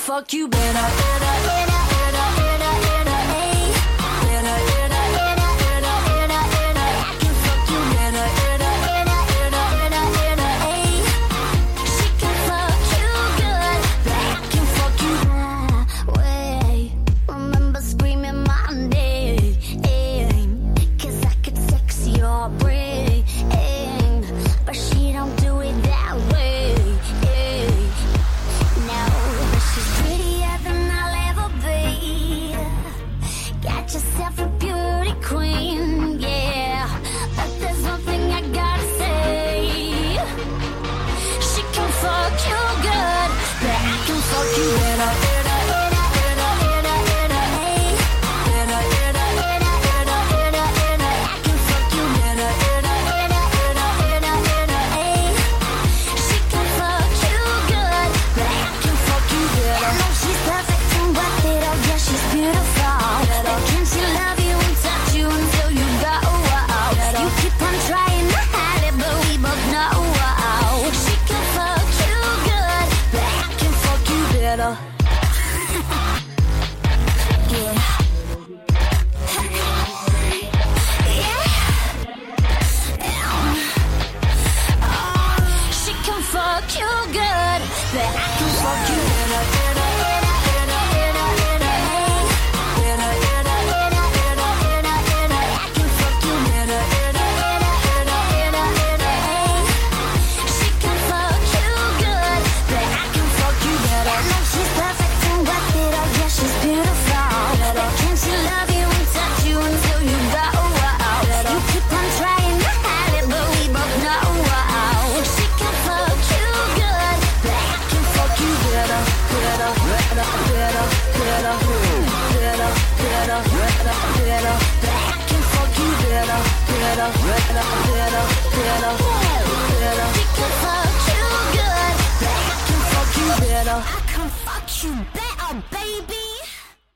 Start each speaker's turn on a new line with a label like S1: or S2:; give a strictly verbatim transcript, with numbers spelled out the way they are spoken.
S1: fuck you better, better, better, better, better, better, hey. Better, better, better, better, better, better. I can fuck you better, better, better, better, better, better, hey. She can fuck you good, but I can fuck you that way. Remember screaming my name, 'cause I could sex your brain, but she don't do it that way. No, but she's prettier than I'll ever be. Got yourself a beauty queen, yeah. But there's one thing I gotta say. She can fuck you good, but I can fuck you better, better, better, better, better, better, hey. Better, better, better, better, better, better. I can fuck you better, better, better, better, better, better, hey. She can fuck you good, but I can fuck you better. I know she's perfect and worth it, oh yeah, she's beautiful. But can she love you and touch you until you go? You keep on trying to hide it, but we both know. She can fuck you good, but I can fuck you better. Yeah. She can fuck you good, but I can fuck you better, better, better, better, better, better, hey. Better, better, better, better, better, better. I can fuck you better, better, better, better, better, better, hey. She can fuck you good, but I can fuck you better. I know she's perfect and worth it, oh yeah, she's beautiful. But can she love you and touch you until you go? You keep on trying to hide it, but we both know. She can fuck you good, but I can fuck you better, better, better, better, better, better, better, better, better. But I can fuck you better, better, better, better, better, better. She can fuck you good, but I can fuck you better. I can fuck you better, baby.